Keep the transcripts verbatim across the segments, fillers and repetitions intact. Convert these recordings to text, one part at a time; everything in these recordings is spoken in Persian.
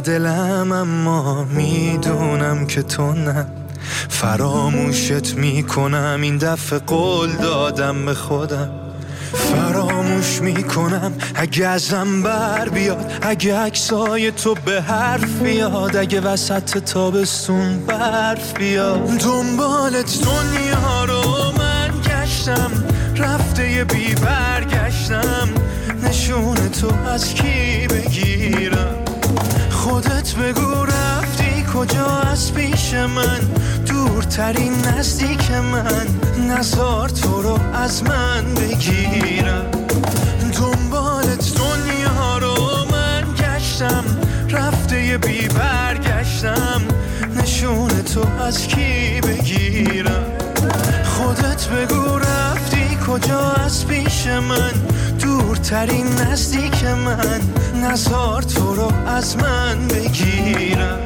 دلم، اما میدونم که تو نه. فراموشت میکنم، این دفعه قول دادم به خودم. فراموش میکنم اگه ازم بر بیاد، اگه عکسای تو به حرف بیاد، اگه وسط تابستون برف بیاد. دنبالت دنیا رو من گشتم، رفته یه بی برگشتم. نشون تو از کی بگیرم؟ خودت بگو رفتی کجا از پیش من؟ دورترین نزدیک من، نزار تو رو از من بگیرم. دنبالت دنیا رو من گشتم، رفته یه بی برگشتم. نشون تو از کی بگیرم؟ خودت بگو رفتی کجا از پیش من؟ دورترین نزدیک من، نزار تو رو از من بگیرم.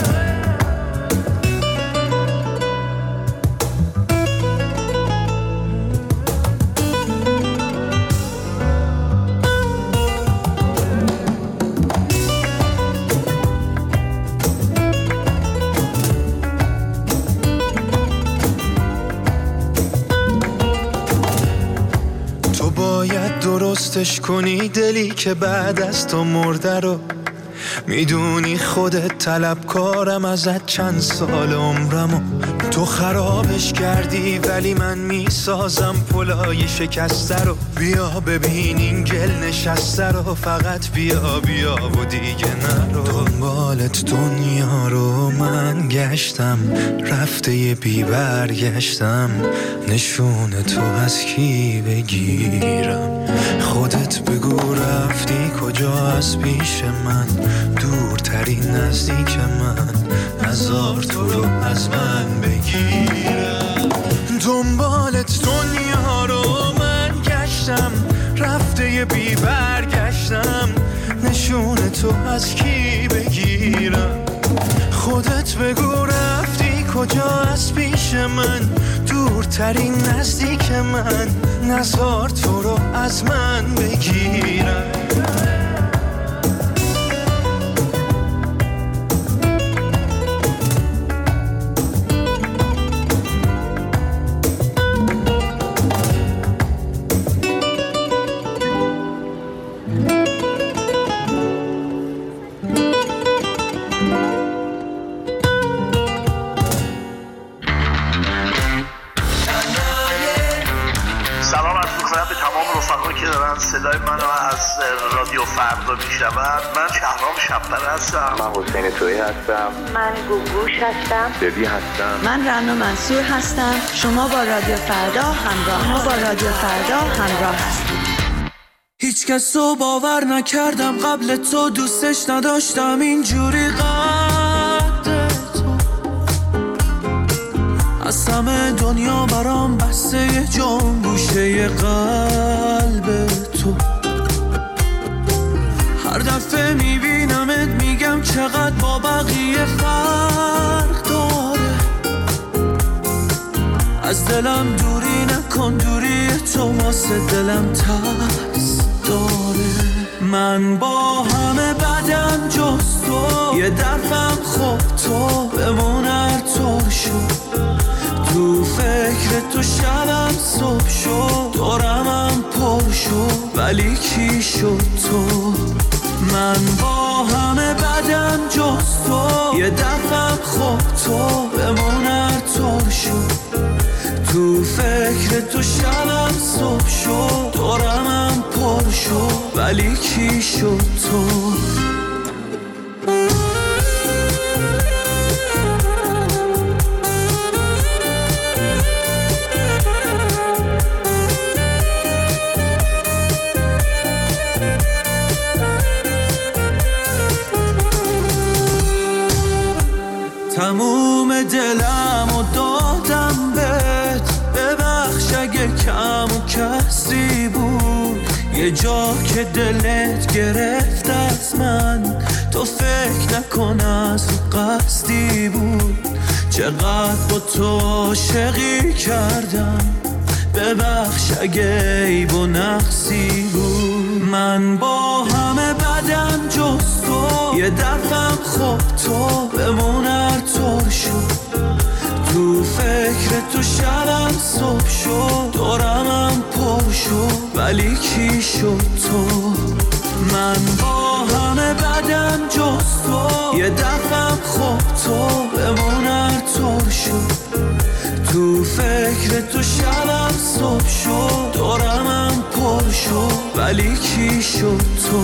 درستش کنی دلی که بعد از تو مرده رو. میدونی خودت طلبکارم ازت چند سال عمرمو. تو خرابش کردی ولی من میسازم پلای شکسته رو. بیا ببین این گل نشسته رو، فقط بیا بیا و دیگه نرو. دنبالت دنیا رو من گشتم، رفته یه بی برگشتم. نشون تو از کی بگیرم؟ خودت بگو رفتی کجا از پیش من؟ دورترین نزدیک من، نزار تو رو از من بگیرم. دنبالت دنیا رو من گشتم، رفته یه بی برگشتم. نشون تو از کی بگیرم؟ خودت بگو رفتی کجا از پیش من؟ دورترین نزدیک من، نزار تو رو از من بگیرم. صدای منو از رادیو فردا میشنوند. من شهرام شب‌پر هستم. من حسین تویی هستم. من گوگوش هستم. ببی هستم. من رنا منصور هستم. شما با رادیو فردا همراه ما با رادیو فردا همراه هستید. هیچ کس رو باور نکردم قبل تو، دوستش نداشتم اینجوری قد تو. از همه دنیا برام بسته یه جان گوشه قلب تو. هر دفعه میبینمت میگم چقدر با بقیه فرق داره. از دلم دوری نکن، دوری تو واسه دلم ترس داره. من با همه بدم جز تو، یه درفم خوب تو بمون هر طور شد. تو فکر تو شبم صبح شد، دورمم پر شد ولی کی شد تو؟ من با همه بدم جز تو، یه دفعم خوب تو بمون هر طور شد. تو فکر تو شبم صبح شد، دورمم پر شد ولی کی شد تو؟ تموم دلم و دادم بهت، ببخش اگه کم و کسری بود. یه جا که دلت گرفت از من، تو فکر نکن از قصدی بود. چقدر با تو عاشقی کردم، ببخش اگه عیب و نقصی بود. من با همه بدم جز تو، یه دفعم خب تو بمون هر طور شد تو فکر تو شبم صبح شد دورمم پر شد ولی کی شد تو من با همه بدم جز تو یه دفعم خب تو بمون هر طور شد تو فکر تو شبم صبح شد دورمم پر شد ولی کی شد تو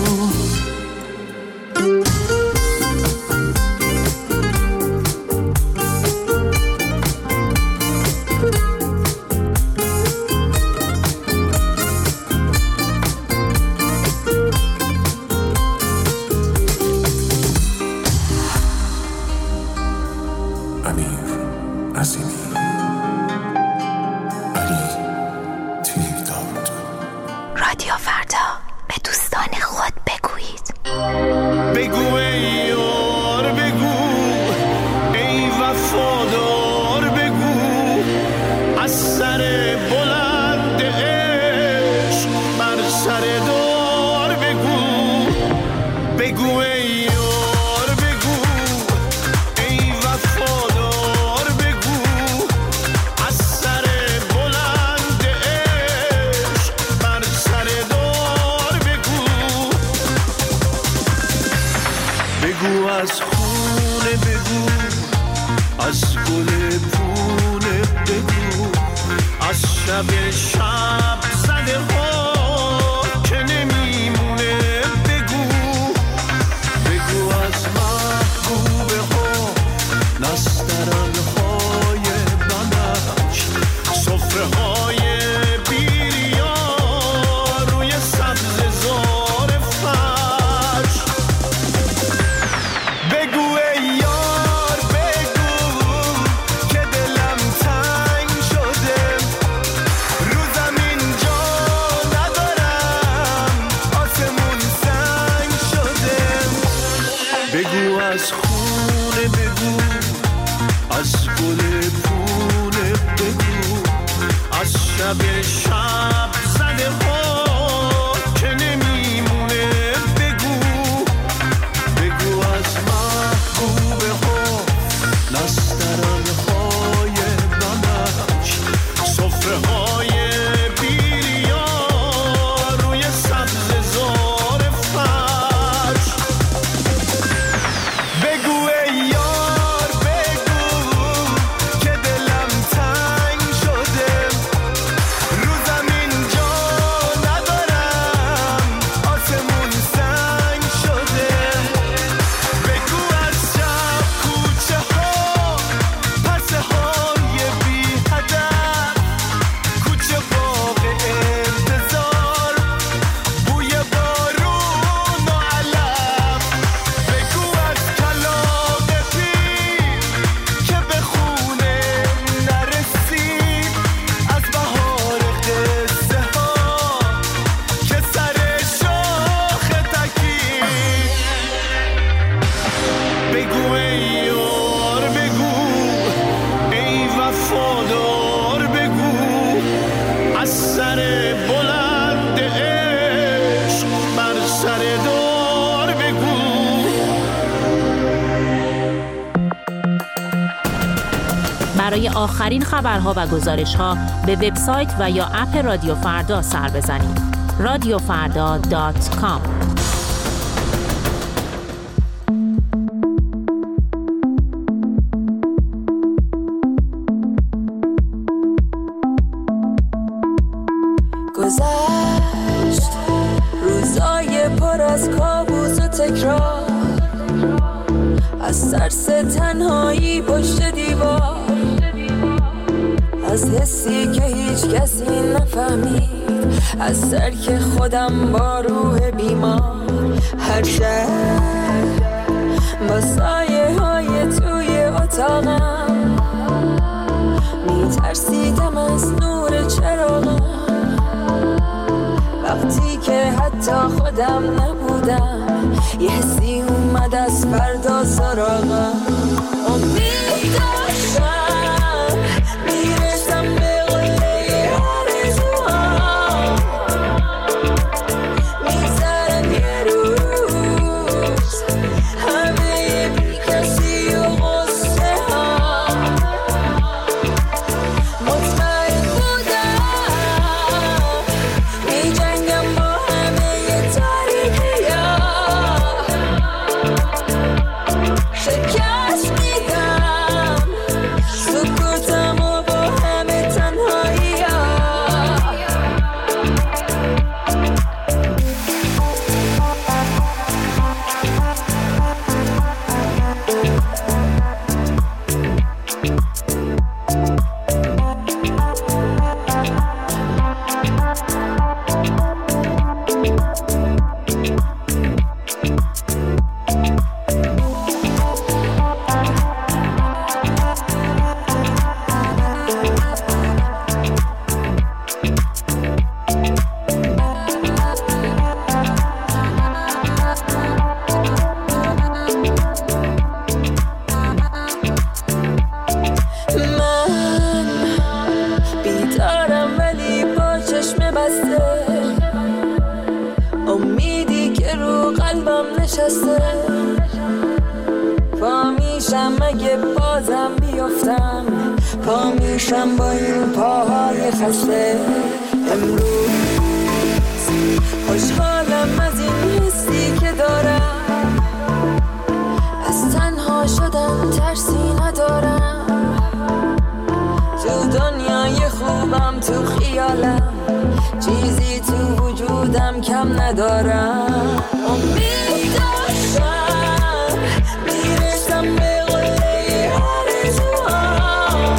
برای آخرین خبرها و گزارش‌ها به وبسایت و یا اپ رادیو فردا سر بزنید. رادیو فردا دات کام. گذشت روزای پر از کابوس و تکرار، از ترس تنهایی پشت دیوار، از حسی که هیچ کسی نفهمید، از ترک خودم با روح بیمار. هر شب با سایه های توی اتاقم میترسیدم از نور چراغم، وقتی که حتی خودم نبودم یه حسی اومد از فردا سراغم. امید داشتم میرسم به قله آرزوها، میذارم یه روز بسته، امیدی که رو قلبم نشسته. پا میشم اگه بازم بیفتم، پا میشم با این پاهای خسته. امروز خوشحالم از این حسی که دارم، از تنها شدن ترسی ندارم. تو دنیای خوبم، تو خیالم، چیزی تو وجودم کم ندارم. امید داشتم میرسم به قله آرزوام،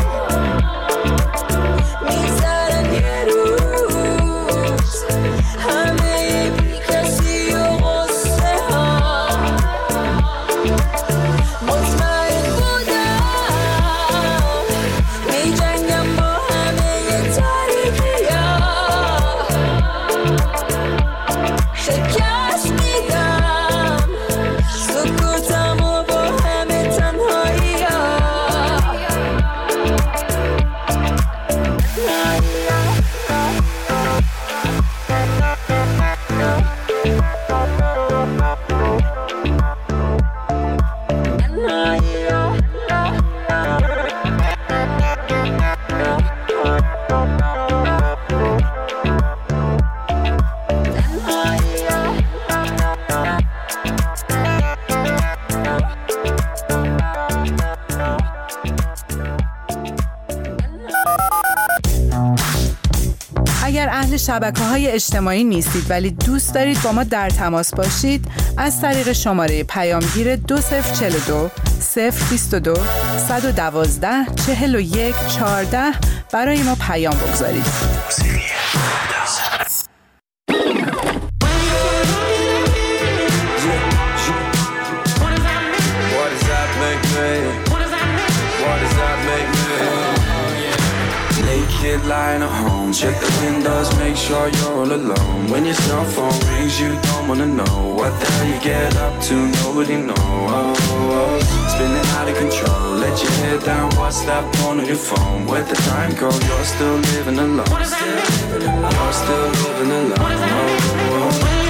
میگذرن یه روز همه بی کسی و غصه ها. مطمئن بودم میجنگم با همه تاریکی ها، شکست میدم سکوتم و با همه تنهایی ها. اگر اهل شبکه‌های اجتماعی نیستید ولی دوست دارید با ما در تماس باشید، از طریق شماره پیامگیر دو صفر چهل و دو صفر بیست و دو صد و دوازده چهل و یک چهارده برای ما پیام بگذارید. Lying at home, check the windows, make sure you're all alone. When your cell phone rings, you don't wanna know what the hell you get up to. Nobody knows. Oh, oh. Spinning out of control. Let your head down. What's that phone on your phone? Where'd the time go? You're still living alone. You're still living alone. Oh, oh.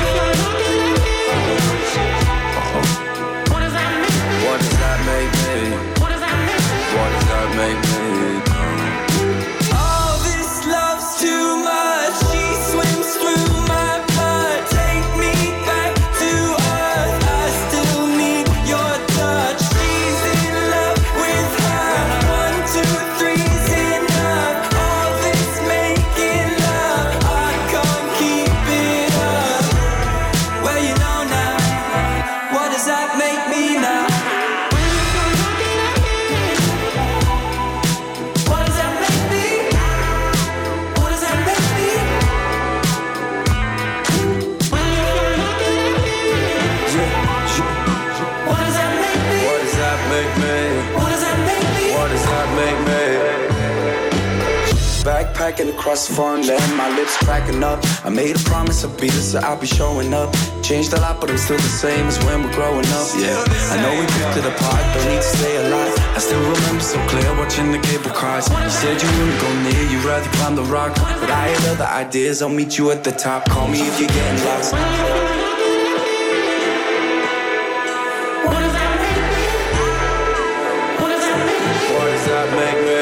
What does that make me? What does that make me? What does that make me? Too much, she swims through my blood. Take me back to earth. I still need your touch. She's in love with her. One, two, three's enough. All this making love, I can't keep it up. Well, you know now, what does that make me now? Backpacking across the foreign land, my lips cracking up. I made a promise I'll be this, so I'll be showing up. Changed a lot, but I'm still the same as when we're growing up. Yeah, I know we drifted apart, don't need to stay alive. I still remember so clear watching the cable cars. You said you wouldn't go near, you'd rather climb the rock. But I had other ideas, I'll meet you at the top. Call me if you're getting lost. What does that make me? What does that make me? What does that make me?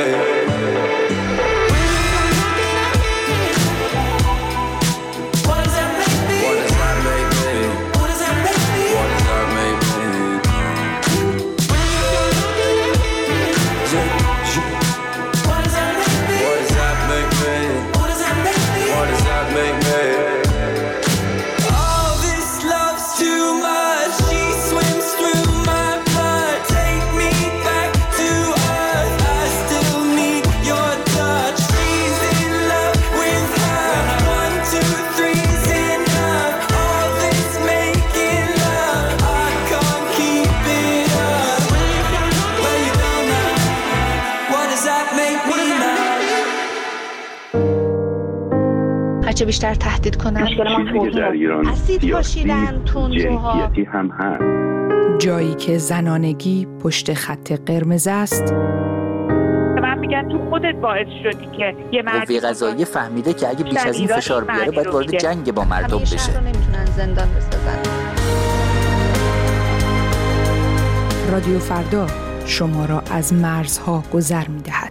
هرچه بیشتر تهدید کنن اسید پاشیدن تندروها هم هست. جایی که زنانگی پشت خط قرمز است. من میگن تو خودت باعث شدی که یه مردی قوه قضاییه فهمیده که اگه بیش از این فشار بیاره باید وارد جنگ با مردم بشه. شهر رو نمیتونن زندان بسازن. رادیو فردا شما را از مرزها گذر می‌دهد.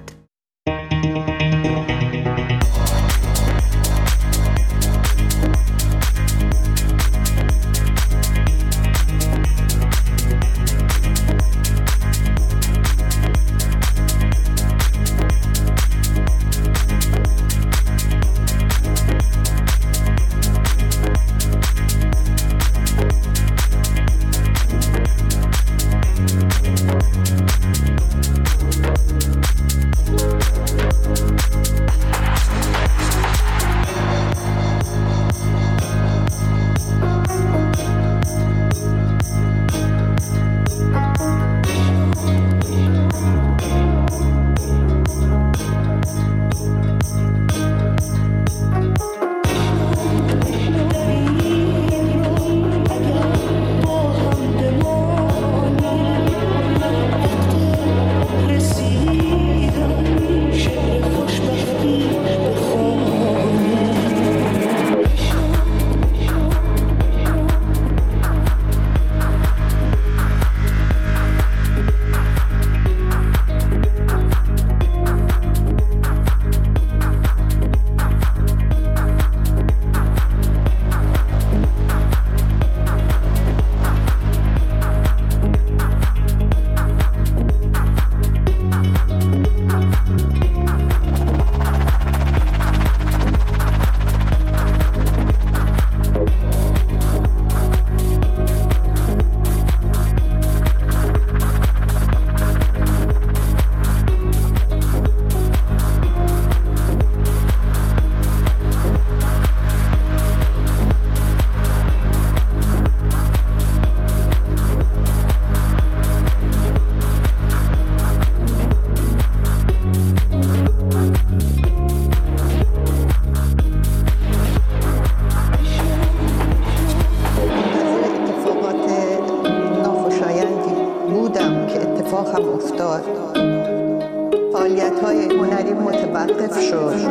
فعالیت‌های هنری متوقف شد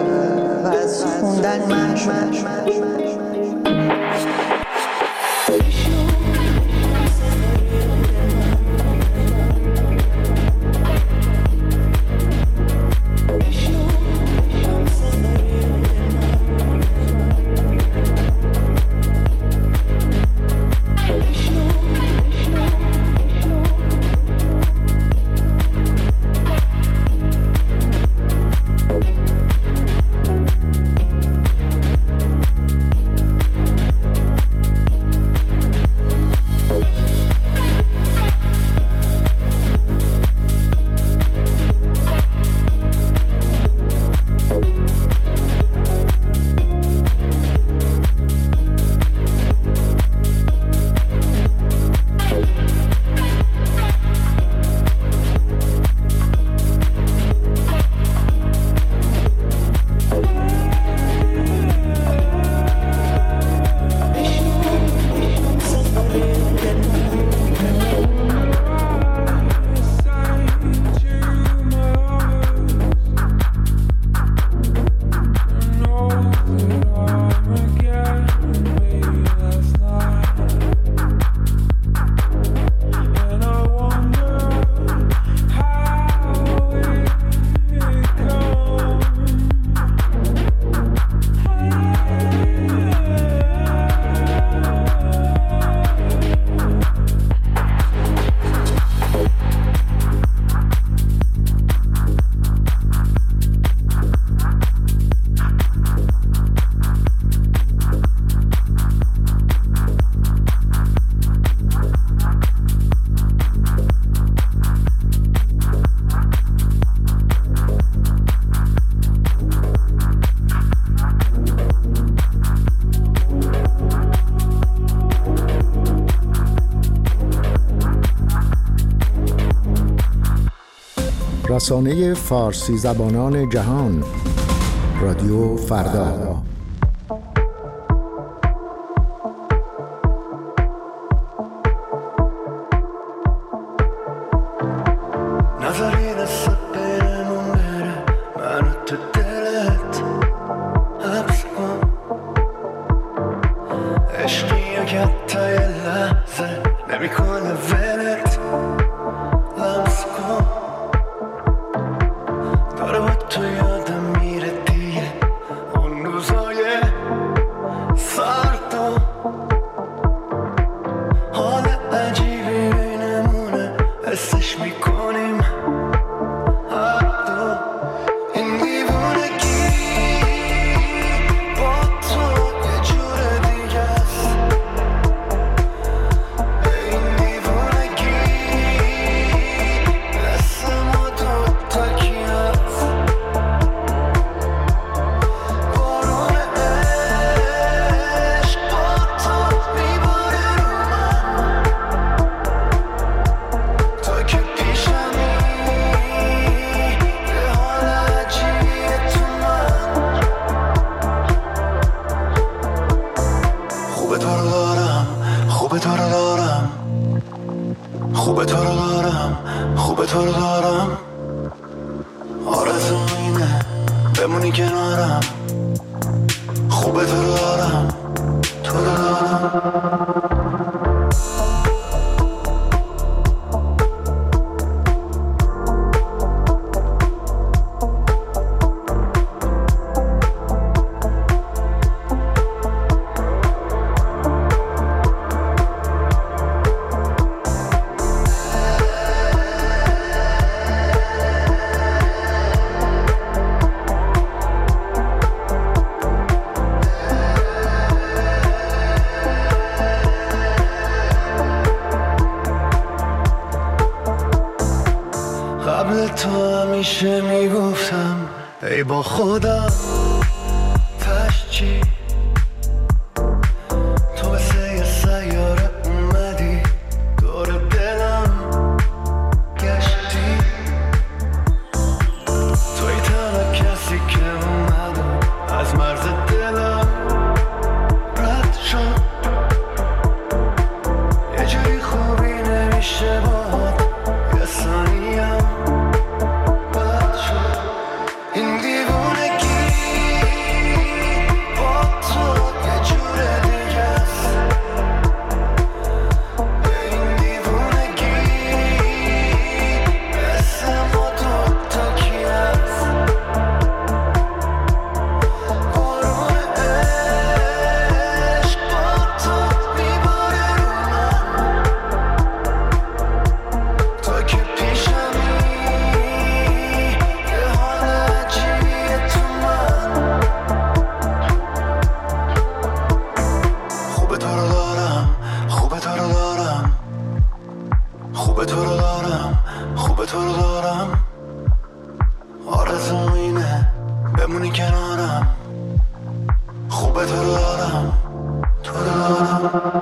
و از خوندن منع شد. رسانه فارسی زبانان جهان، رادیو فردا. نذاری دست برمون حرکت تا یه لحظه نمیکنه ولت لمس کن داره با تو یادم میره دیگه اون روزای سرد و حال عجیبی بینمونه حسش میکنیم هر دو این دیوونگی با تو یه جور دیگه است این دیوونگی مثل ما دوتا کی هست بارون عشق با تو میباره رو من تو که پیشمی یه حال عجیبیه تو من خوبه تو رو دارم خوبه تو رو دارم خوبه تو رو دارم خوبه تو رو دارم آرزوم اینه بمونی کنارم خوبه تو رو دارم تو رو دارم قبل تو همیشه میگفتم ای با خودم تش چی تو مثل یه سیاره اومدی دور دلم گشتی توی تنها کسی که اومد از مرز دلم رد شد یه جوری خوبی نمیشه باهات یه ثانیم بد شد این دیوونگی با تو یه جور دیگه است این دیوونگی مثل ما دوتا کی هست بارون عشق با تو میباره رو من تو که پیشمی یه حال عجیبیه تو من خوبه تو رو دارم خوبه تو رو دارم خوبه تو رو دارم خوبه تو رو دارم آرزوم اینه بمونی کنارم خوبه تو رو دارم تو رو دارم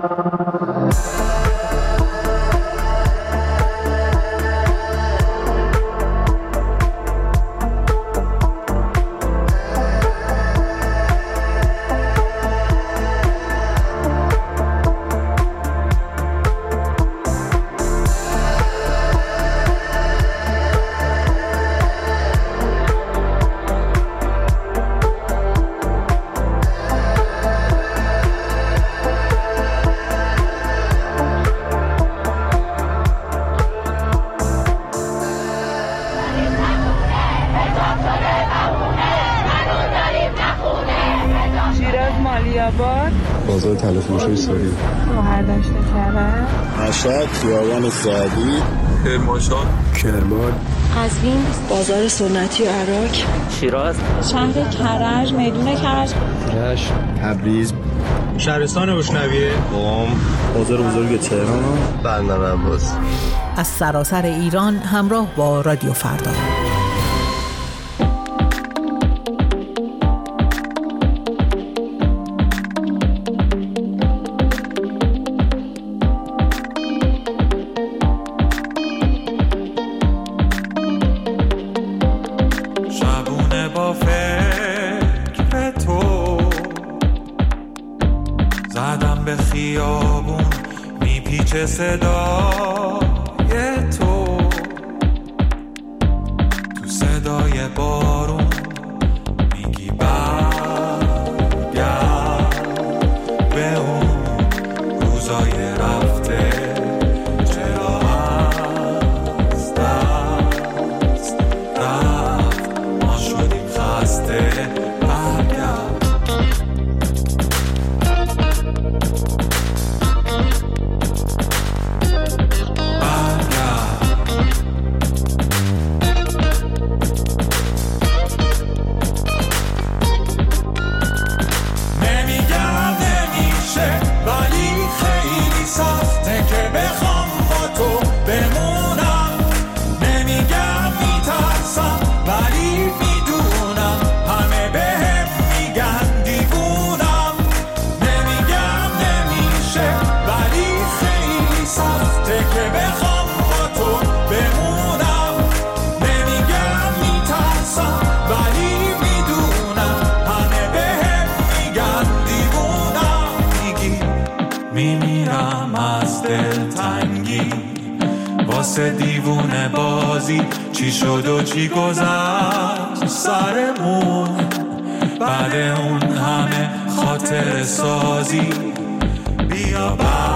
شیراز مالیاباد بازار تلفروشی ساری شهردشت کرد مشهد خیابان سعدی کرمانشاه کرمان قزوین بازار سنتی عراق شیراز شهر کرج میدون کرج رشت تبریز شهرستان روشنویه قم بازار بزرگ تهران بندر عباس از سراسر ایران همراه با رادیو فردا. شبونه با فکر تو زدم به خیابون میپیچه صدای تو تو صدای بارون میگی برگرد به اون واسه دیوونه بازی چی شد و چی گذشت سرمون بعد اون همه خاطر سازی بیا